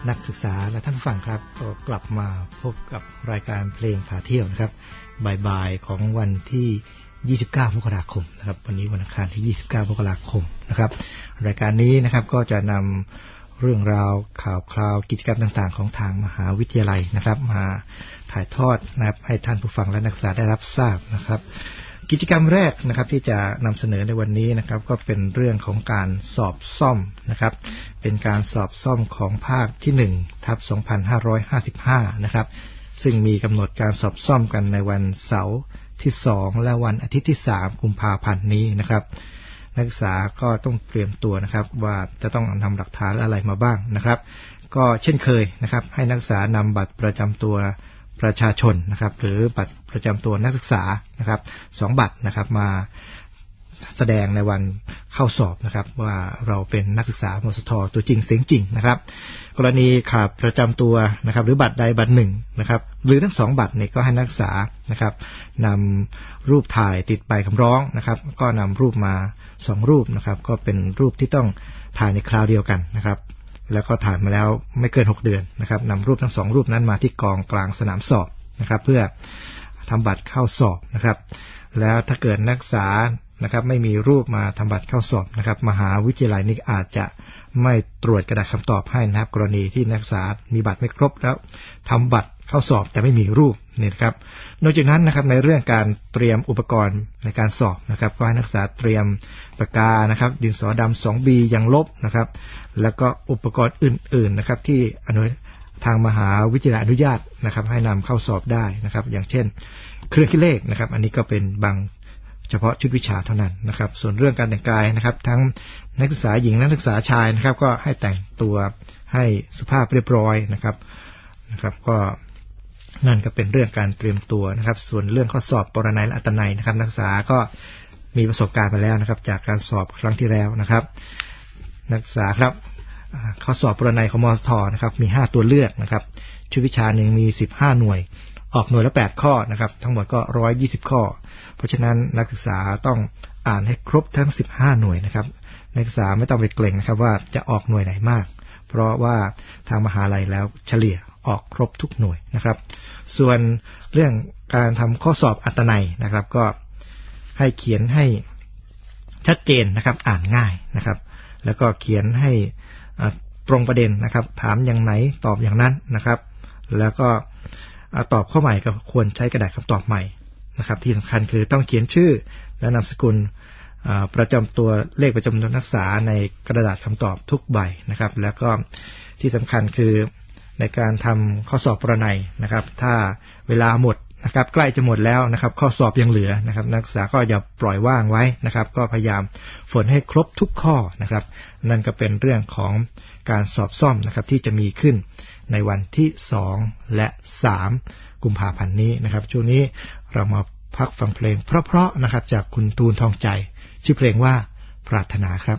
นักศึกษาและท่านผู้ฟังครับก็กลับมาพบกับรายการเพลงพาเที่ยวนะครับบ่ายๆของวันที่29 มกราคมนะครับวันนี้วันอังคารที่29 มกราคมนะครับรายการนี้นะครับก็จะนำเรื่องราวข่าวคราวกิจกรรมต่างๆของทางมหาวิทยาลัยนะครับมาถ่ายทอดนะครับให้ท่านผู้ฟังและนักศึกษาได้รับทราบนะครับกิจกรรมแรกนะครับที่จะนำเสนอในวันนี้นะครับก็เป็นเรื่องของการสอบซ่อมนะครับเป็นการสอบซ่อมของภาคที่1/2555นะครับซึ่งมีกำหนดการสอบซ่อมกันในวันเสาร์ที่2และวันอาทิตย์ที่3 กุมภาพันธ์นี้นะครับนักศึกษาก็ต้องเตรียมตัวนะครับว่าจะต้องนำหลักฐานอะไรมาบ้างนะครับก็เช่นเคยนะครับให้นักศึกษานำบัตรประจำตัวประชาชนนะครับหรือบัตรประจำตัวนักศึกษานะครับ2 บัตรนะครับมาแสดงในวันเข้าสอบนะครับว่าเราเป็นนักศึกษามสท.ตัวจริงเสียงจริงนะครับกรณีขาดประจำตัวนะครับหรือบัตรใดบัตรหนึ่งนะครับหรือทั้ง2 บัตรนี่ก็ให้นักศึกษานะครับนำรูปถ่ายติดใบคำร้องนะครับก็นำรูปมา2 รูปนะครับก็เป็นรูปที่ต้องถ่ายในคราวเดียวกันนะครับแล้วก็ถ่ายมาแล้วไม่เกิน6 เดือนนะครับนำรูปทั้ง2 รูปนั้นมาที่กองกลางสนามสอบนะครับเพื่อทำบัตรเข้าสอบนะครับแล้วถ้าเกิดนักศึกษานะครับไม่มีรูปมาทำบัตรเข้าสอบนะครับมหาวิทยาลัยนี้อาจจะไม่ตรวจกระดาษคำตอบให้นะครับกรณีที่นักศึกษามีบัตรไม่ครบแล้วทำบัตรเข้าสอบแต่ไม่มีรูปนี่นะครับนอกจากนั้นนะครับในเรื่องการเตรียมอุปกรณ์ในการสอบนะครับก็ให้นักศึกษาเตรียมปากกานะครับดินสอดำ 2B ยางลบนะครับแล้วก็อุปกรณ์อื่นๆนะครับที่ทางมหาวิทยาลัยอนุญาตนะครับให้นำเข้าสอบได้นะครับอย่างเช่นเครื่องคิดเลขนะครับอันนี้ก็เป็นบางเฉพาะชุดวิชาเท่านั้นนะครับส่วนเรื่องการแต่งกายนะครับทั้งนักศึกษาหญิงนักศึกษาชายนะครับก็ให้แต่งตัวให้สุภาพเรียบร้อยนะครับก็นั่นก็เป็นเรื่องการเตรียมตัวนะครับส่วนเรื่องข้อสอบปรนัยและอัตนัยนะครับนักศึกษาก็มีประสบการณ์ไปแล้วนะครับจากการสอบครั้งที่แล้วนะครับนักศึกษาครับข้อสอบปรนัยของมสท.นะครับมี5 ตัวเลือกนะครับชุดวิชาหนึ่งมี15 หน่วยออกหน่วยละ8 ข้อนะครับทั้งหมดก็120 ข้อเพราะฉะนั้นนักศึกษาต้องอ่านให้ครบทั้ง15 หน่วยนะครับนักศึกษาไม่ต้องไปเกรงนะครับว่าจะออกหน่วยไหนมากเพราะว่าทางมหาลัยแล้วเฉลี่ยออกครบทุกหน่วยนะครับส่วนเรื่องการทำข้อสอบอัตนัยนะครับก็ให้เขียนให้ชัดเจนนะครับอ่านง่ายนะครับแล้วก็เขียนให้ตรงประเด็นนะครับถามอย่างไหนตอบอย่างนั้นนะครับแล้วก็ตอบข้อใหม่ก็ควรใช้กระดาษคำตอบใหม่นะครับที่สำคัญคือต้องเขียนชื่อและนามสกุลประจำตัวเลขประจำตัวนักศึกษาในกระดาษคำตอบทุกใบนะครับแล้วก็ที่สำคัญคือในการทำข้อสอบปรนัยนะครับถ้าเวลาหมดนะครับใกล้จะหมดแล้วนะครับข้อสอบยังเหลือนะครับนักศึกษาก็อย่าปล่อยว่างไว้นะครับก็พยายามฝนให้ครบทุกข้อนะครับนั่นก็เป็นเรื่องของการสอบซ่อมนะครับที่จะมีขึ้นในวันที่2และ3 กุมภาพันธ์นี้นะครับช่วงนี้เรามาพักฟังเพลงเพราะๆนะครับจากคุณตูนทองใจชื่อเพลงว่าปรารถนาครับ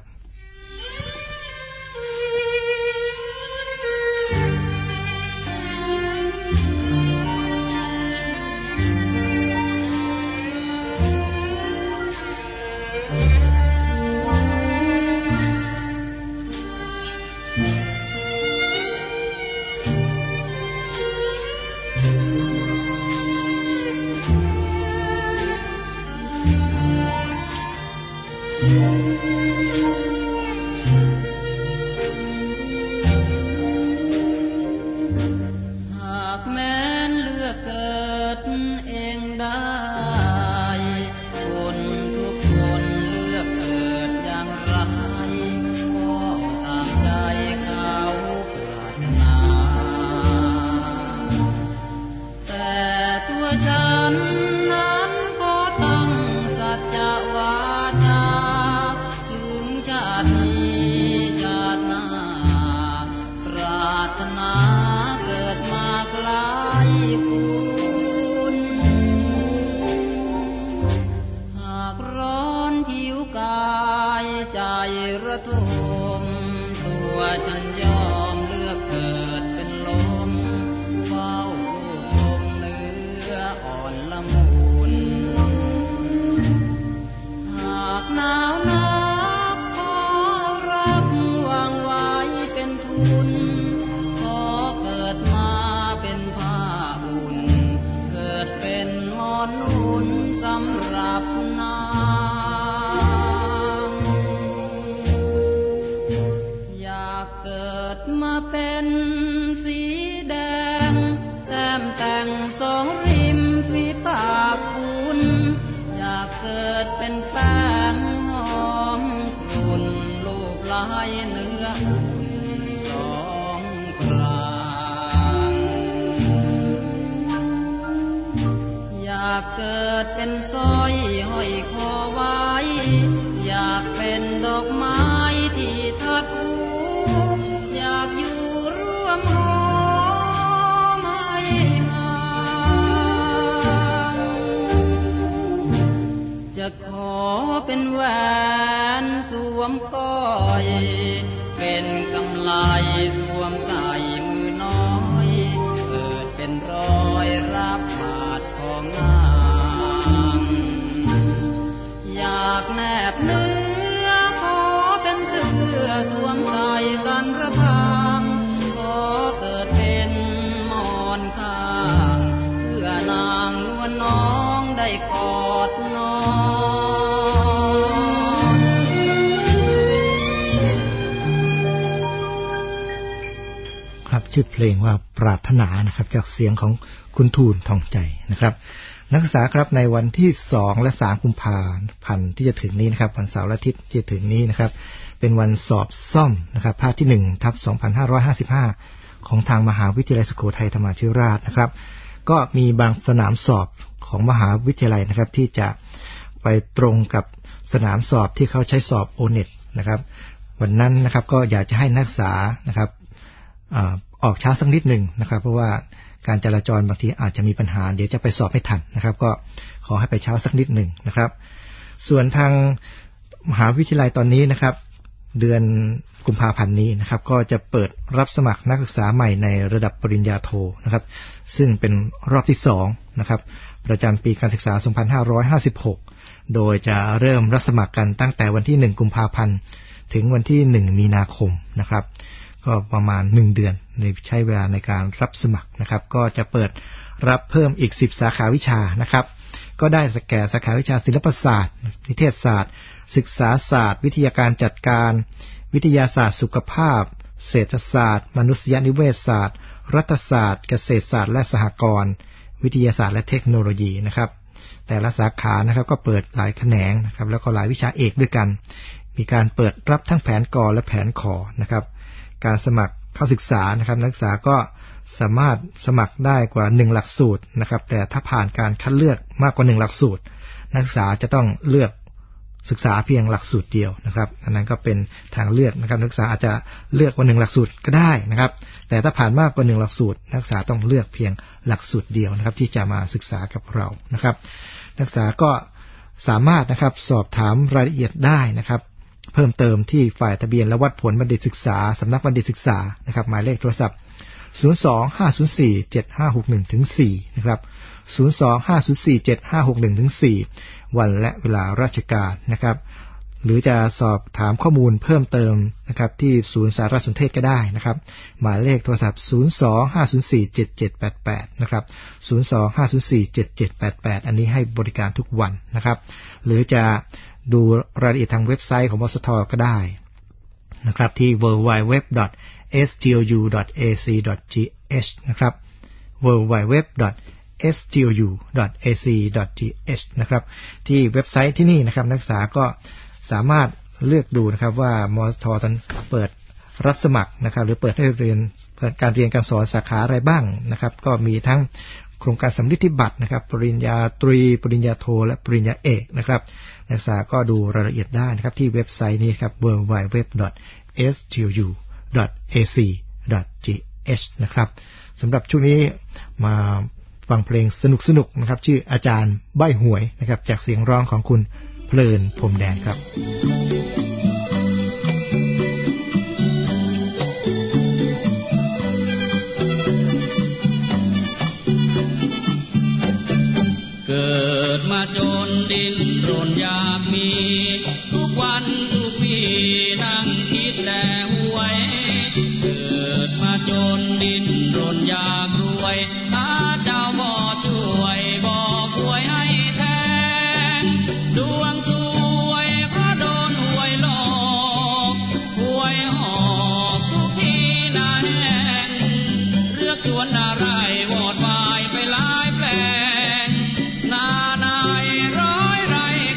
ขอเกิดเป็นแฟนหอมคุณลูบลายเนื้อสองกลางอยากเกิดเป็นสร้อยห้อยคอไว้อยากเป็นดอกไม้ที่ทัดหูอยากอยู่ร่วมหอมให้ห่างจะขอเป็นแหวนสวมก้อยเป็นกำไลสวมใส่มือน้อยเกิดเป็นรอยรับบาดของนางอยากแนบเนื้อขอเป็นเสื้อสวมใส่สันระพางขอเกิดเป็นหมอนข้างเพื่อนางนวลน้องได้กอดนอนครับชื่อเพลงว่าปรารถนานะครับจากเสียงของคุณทูลทองใจนะครับนักศึกษาครับในวันที่2และ3กุมภาพันธ์ที่จะถึงนี้นะครับวันเสาร์และอาทิตย์ที่จะถึงนี้นะครับเป็นวันสอบซ่อมนะครับภาคที่1/2555ของทางมหาวิทยาลัยสุโขทัยธรรมาธิราชนะครับก็มีบางสนามสอบของมหาวิทยาลัยนะครับที่จะไปตรงกับสนามสอบที่เขาใช้สอบ O-NET นะครับวันนั้นนะครับก็อยากจะให้นักศึกษานะครับออกช้าสักนิดหนึ่งนะครับเพราะว่าการจราจรบางทีอาจจะมีปัญหาเดี๋ยวจะไปสอบไม่ทันนะครับก็ขอให้ไปเช้าสักนิดหนึ่งนะครับส่วนทางมหาวิทยาลัยตอนนี้นะครับเดือนกุมภาพันธ์นี้นะครับก็จะเปิดรับสมัครนักศึกษาใหม่ในระดับปริญญาโทนะครับซึ่งเป็นรอบที่2นะครับประจำปีการศึกษา2556โดยจะเริ่มรับสมัครกันตั้งแต่วันที่1กุมภาพันธ์ถึงวันที่1มีนาคมนะครับก็ประมาณ1เดือนในใช้เวลาในการรับสมัครนะครับก็จะเปิดรับเพิ่มอีก10สาขาวิชานะครับก็ได้แก่สาขาวิชาศิลปศาสตร์นิเทศศาสตร์ศึกษาศาสตร์วิทยาการจัดการวิทยาศาสตร์สุขภาพเศรษฐศาสตร์มนุษยนิเวศศาสตร์รัฐศาสตร์เกษตรศาสตร์และสหกรณ์วิทยาศาสตร์และเทคโนโลยีนะครับแต่ละสาขานะครับก็เปิดหลายแขนงนะครับแล้วก็หลายวิชาเอกด้วยกันมีการเปิดรับทั้งแผนกและแผนขอนะครับการสมัครเข้าศึกษานะครับนักศึกษาก็สามารถสมัครได้กว่า1หลักสูตรนะครับแต่ถ้าผ่านการคัดเลือกมากกว่า1หลักสูตรนักศึกษาจะต้องเลือกศึกษาเพียงหลักสูตรเดียวนะครับอันนั้นก็เป็นทางเลือกนะครับนักศึกษาอาจจะเลือกว่า1หลักสูตรก็ได้นะครับแต่ถ้าผ่านมากกว่า1หลักสูตรนักศึกษาต้องเลือกเพียงหลักสูตรเดียวนะครับที่จะมาศึกษากับเรานะครับนักศึกษาก็สามารถนะครับสอบถามรายละเอียดได้นะครับเพิ่มเติมที่ฝ่ายทะเบียนและวัดผลบัณฑิตศึกษาสำนักบัณฑิตศึกษานะครับหมายเลขโทรศัพท์025047561-4นะครับ025047561-4วันและเวลาราชการนะครับหรือจะสอบถามข้อมูลเพิ่มเติมนะครับที่ศูนย์สารสนเทศก็ได้นะครับหมายเลขโทรศัพท์025047788นะครับ025047788อันนี้ให้บริการทุกวันนะครับหรือจะดูรายละเอียดทางเว็บไซต์ของมสทก็ได้นะครับที่ www.sgu.ac.th นะครับ www.sgu.ac.th นะครับที่เว็บไซต์ที่นี่นะครับนักศึกษาก็สามารถเลือกดูนะครับว่ามสทตอนเปิดรับสมัครนะครับหรือเปิดให้เรียนการเรียนการสอนสาขาอะไรบ้างนะครับก็มีทั้งโครงการสำลิดบัตรนะครับปริญญาตรีปริญญาโทและปริญญาเอกนะครับนักศึกษาก็ดูรายละเอียดได้นะครับที่เว็บไซต์นี้ครับ www.sgu.ac.th นะครับสำหรับช่วงนี้มาฟังเพลงสนุกๆนะครับชื่ออาจารย์ใบ้หวยนะครับจากเสียงร้องของคุณเพลินพรมแดนครับเกิดมาจนดิ้นรนอยากมีทุกวันทุกปีนั่งคิดแต่หวยเกิดมาจนดิ้นรนอยากรวยถ้าเจ้าบ่ช่วยบอกหวยให้แทนดวงสวยเพราะโดนหวยหลอกหวยหอกทุกทีน่าแน่นเลือกชวนอะไรวอดวายไปหลายแปลงนา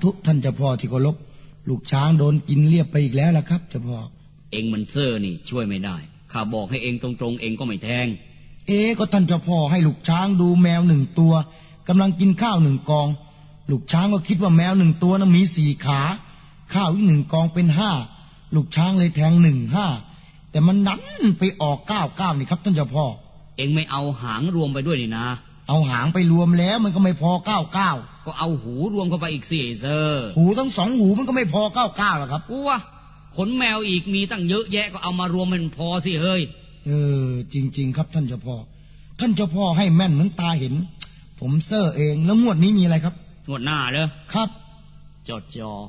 ธุท่านเจ้าพ่อที่เคารพลูกช้างโดนกินเรียบไปอีกแล้วล่ะครับเจ้าพ่อเองมันเซ่อนี่ช่วยไม่ได้ข้าบอกให้เองตรงๆเองก็ไม่แทงก็ท่านเจ้าพ่อให้ลูกช้างดูแมว1 ตัวกำลังกินข้าว1 กองลูกช้างก็คิดว่าแมว1 ตัวนั้นมี4 ขาข้าวอีก1 กองเป็น5ลูกช้างเลยแทง1 5แต่มันดันไปออก9นี่ครับท่านเจ้าพ่อเองไม่เอาหางรวมไปด้วยนี่นะเอาหางไปรวมแล้วมันก็ไม่พอ99 ก็เอาหูรวมเข้าไปอีกสิเซอร์หูทั้ง2 หูมันก็ไม่พอ99หรอกครับว้าขนแมวอีกมีตั้งเยอะแยะก็เอามารวมมันพอสิเฮ้ยจริงๆครับท่านเจ้าพ่อให้แม่นเหมือนตาเห็นผมเซอร์เองแล้วงวดนี้มีอะไรครับงวดหน้าเหรอครับจอ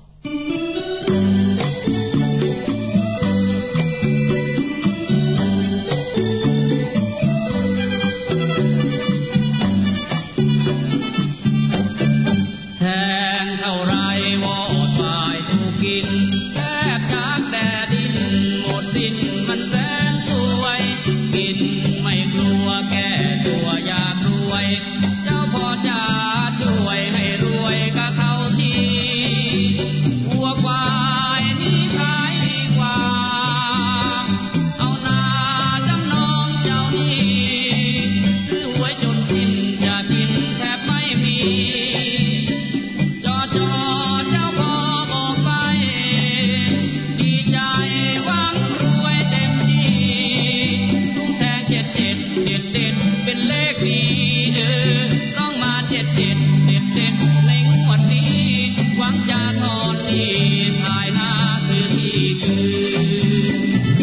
แทงเท่าไรวอดวายถูกกินแทบจากแดดดินหมดดินมันแสนสวยกินไม่กลัวแก่ตัวอยากรวยเจ้าพ่อจ๋าช่วยให้รวยกับเขาทีวัวควายนี่ขายดีกว่าเอานาจำนองเจ้านี่ซื้อไว้จนกินอยากกินแทบไม่มีเจ้าพ่อบอกไปดีใจหวังรวยเต็มที่ทุ่งแทง77เด็ดเป็นเลขดีต้องมา77เด็ดในงวดนี้หวังจะนอนที่ถ่ายหน้าซื้อที่คืน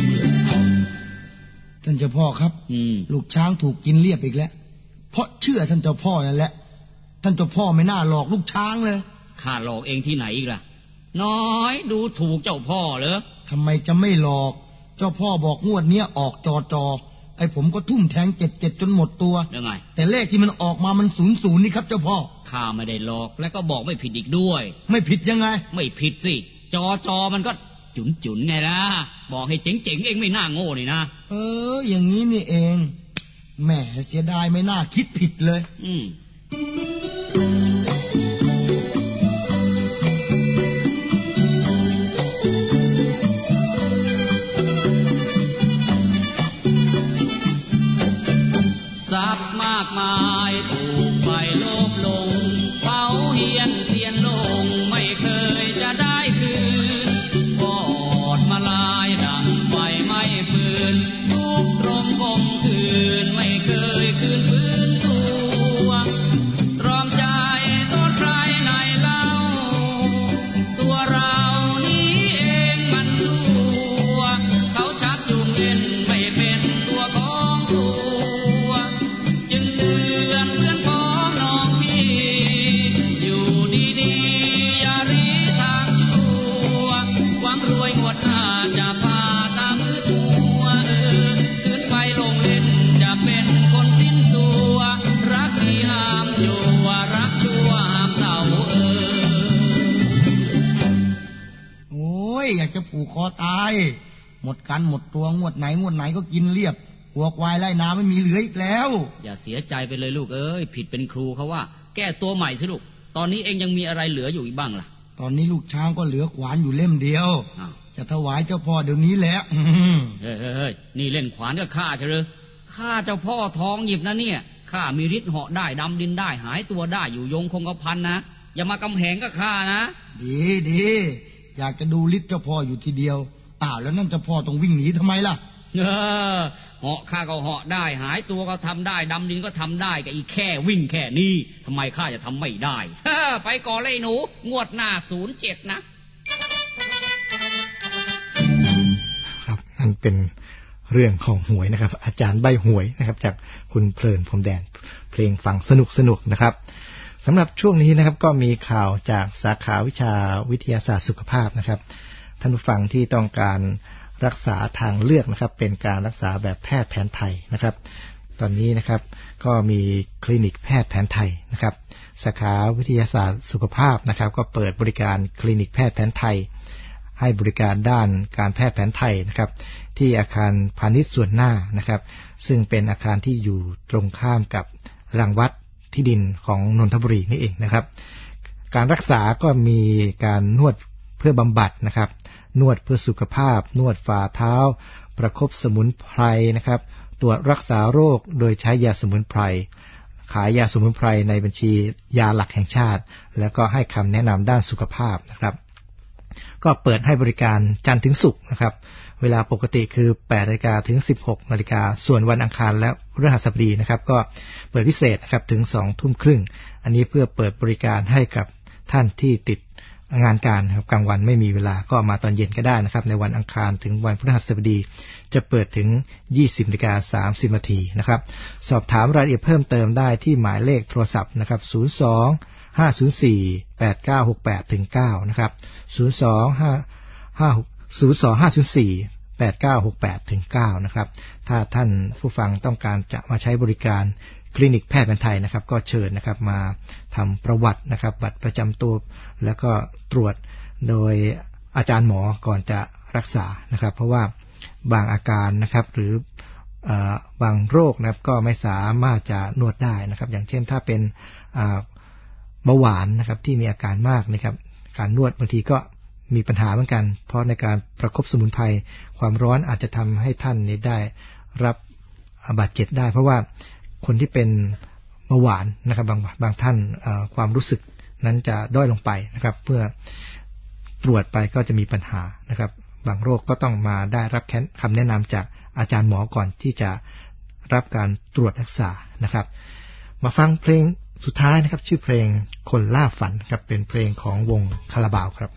ท่านเจ้าพ่อครับลูกช้างถูกกินเรียบอีกแล้วเพราะเชื่อท่านเจ้าพ่อนั่นแหละท่านเจ้าพ่อไม่น่าหลอกลูกช้างเลยข้าหลอกเองที่ไหนอีกล่ะน้อยดูถูกเจ้าพ่อเหรอทำไมจะไม่หลอกเจ้าพ่อบอกงวดเนี้ยออกจอไอ้ผมก็ทุ่มแทง77จนหมดตัวยังไงแต่เลขที่มันออกมามัน00นี่ครับเจ้าพ่อข้าไม่ได้หลอกและก็บอกไม่ผิดอีกด้วยไม่ผิดยังไงไม่ผิดสิจอมันก็จุนไงล่ะบอกให้เจ๋งเองไม่น่าโง่นี่นะอย่างนี้นี่เองแหมเสียดายไม่น่าคิดผิดเลยทรัพย์มากมายถูกไฟลบลงเผาเฮียนเทียนลงไม่เคยจะได้คืนวอดมาลายดังไฟไม่ฟืนทุกตรมคมคืนไม่เคยคืนฟื้นตัวตรอมใจต้นใครในเล่าตัวเรานี้เองมันชั่วเขาชักจูงเล่นไม่เป็นตัวของตัวจึงเตือนเพื่อนพ้องน้องพี่อยู่ดีๆอย่ารีทางชั่วหวังรวยงวดหน้าจะพาตามมือตัวคืนไปลงเล่นจะเป็นคนสิ้นตัวรักที่ห้ามอยู่รักชั่วห้ามเศร้าโอ้ยอยากจะผูกคอตายหมดกันหมดตัวงวดไหนก็กินเรียบหัวควายไล่นาไม่มีเหลืออีกแล้วอย่าเสียใจไปเลยลูกผิดเป็นครูเขาว่าแก้ตัวใหม่สิลูกตอนนี้เองยังมีอะไรเหลืออยู่อีกบ้างล่ะตอนนี้ลูกช้างก็เหลือขวานอยู่เล่มเดียวจะถวายเจ้าพ่อเดี๋ยวนี้แหละเฮ้ยนี่เล่นขวานก็ฆ่าเฉยข้าเจ้าพ่อท้องหยิบนะเนี่ยข้ามีฤทธิ์เหาะได้ดำดินได้หายตัวได้อยู่ยงคงกระพันนะอย่ามากำแหงกับข้านะดีอยากจะดูฤทธิ์เจ้าพ่ออยู่ทีเดียวแล้วนั่นเจ้าพ่อต้องวิ่งหนีทำไมล่ะเหาะข้าก็เหาะได้หายตัวก็ทำได้ดำดินก็ทำได้กับอีแค่วิ่งแค่นี้ทำไมข้าจะทำไม่ได้ไปก่อนเลยหนูงวดหน้า07 นะครับนั่นเป็นเรื่องของหวยนะครับอาจารย์ใบหวยนะครับจากคุณเพลินพรมแดนเพลงฟังสนุกนะครับสำหรับช่วงนี้นะครับก็มีข่าวจากสาขาวิชาวิทยาศาสตร์สุขภาพนะครับท่านผู้ฟังที่ต้องการรักษาทางเลือกนะครับเป็นการรักษาแบบแพทย์แผนไทยนะครับตอนนี้นะครับก็มีคลินิกแพทย์แผนไทยนะครับสาขาวิทยาศาสตร์สุขภาพนะครับก็เปิดบริการคลินิกแพทย์แผนไทยให้บริการด้านการแพทย์แผนไทยนะครับที่อาคารพาณิชย์ส่วนหน้านะครับซึ่งเป็นอาคารที่อยู่ตรงข้ามกับรังวัดที่ดินของนนทบุรีนี่เองนะครับการรักษาก็มีการนวดเพื่อบำบัดนะครับนวดเพื่อสุขภาพนวดฝ่าเท้าประคบสมุนไพรนะครับตรวจรักษาโรคโดยใช้ยาสมุนไพรขายยาสมุนไพรในบัญชียาหลักแห่งชาติแล้วก็ให้คำแนะนำด้านสุขภาพนะครับก็เปิดให้บริการจันทร์ถึงศุกร์นะครับเวลาปกติคือ 8:00 นถึง 16:00 นส่วนวันอังคารและพฤหัสบดีนะครับก็เปิดพิเศษนะครับถึง 20:30 นอันนี้เพื่อเปิดบริการให้กับท่านที่ติดงานการครับกลางวันไม่มีเวลาก็มาตอนเย็นก็ได้นะครับในวันอังคารถึงวันพฤหัสบดีจะเปิดถึง 20:30 นนะครับสอบถามรายละเอียดเพิ่มเติมได้ที่หมายเลขโทรศัพท์นะครับ02-504-8968-9นะครับ02-504-8968-9นะครับถ้าท่านผู้ฟังต้องการจะมาใช้บริการคลินิกแพทย์แผนไทยนะครับก็เชิญนะครับมาทำประวัตินะครับบัตรประจำตัวแล้วก็ตรวจโดยอาจารย์หมอก่อนจะรักษานะครับเพราะว่าบางอาการนะครับหรือบางโรคนะครับก็ไม่สามารถจะนวดได้นะครับอย่างเช่นถ้าเป็นเบาหวานนะครับที่มีอาการมากนะครับการนวดบางทีก็มีปัญหาเหมือนกันเพราะในการประคบสมุนไพรความร้อนอาจจะทำให้ท่านนี้ได้รับบาดเจ็บได้เพราะว่าคนที่เป็นเบาหวานนะครับบางท่านความรู้สึกนั้นจะด้อยลงไปนะครับเพื่อตรวจไปก็จะมีปัญหานะครับบางโรคก็ต้องมาได้รับคำแนะนำจากอาจารย์หมอก่อนที่จะรับการตรวจรักษานะครับมาฟังเพลงสุดท้ายนะครับชื่อเพลงคนล่าฝันครับเป็นเพลงของวงคาราบาวครับ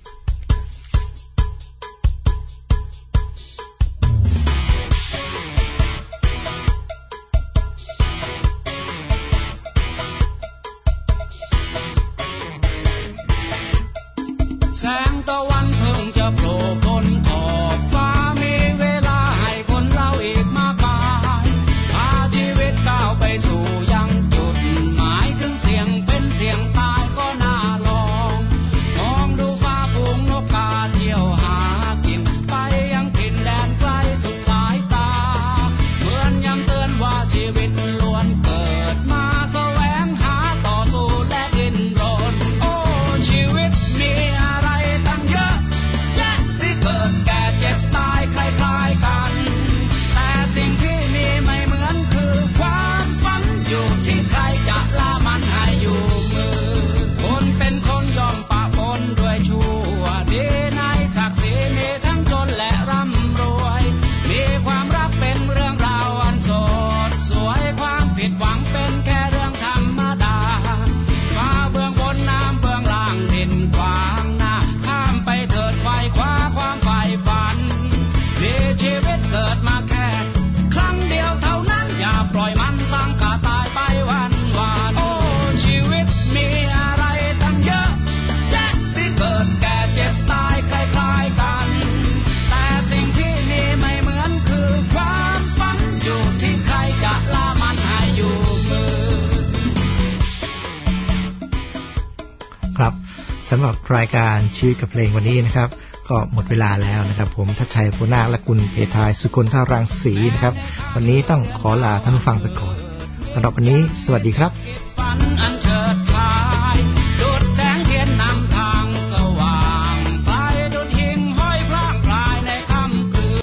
แสงตะวันเพิ่งจะโผล่พ้นขอบฟ้ามีเวลาให้คนเราอีกมากมายพาชีวิตก้าวไปสู่ยังจุดหมายถึงเสี่ยงเป็นเสี่ยงตายก็น่าลองมองดูฟ้าฝูงนกกาเที่ยวหากินไปยังถิ่นแดนไกลสุดสายตาเหมือนย้ำเตือนว่าชีวิตล้วนเกิดมาแสวงหาต่อสู้และดิ้นรนโอ้ชีวิตมีสำหรับรายการชีวิตกับเพลงวันนี้นะครับก็หมดเวลาแล้วนะครับผมทัชชัยโพนาคและคุณเพทายสุคนท่ารังสีนะครับวันนี้ต้องขอลาท่านผู้ฟังไปก่อนสำหรับวันนี้สวัสดีครับ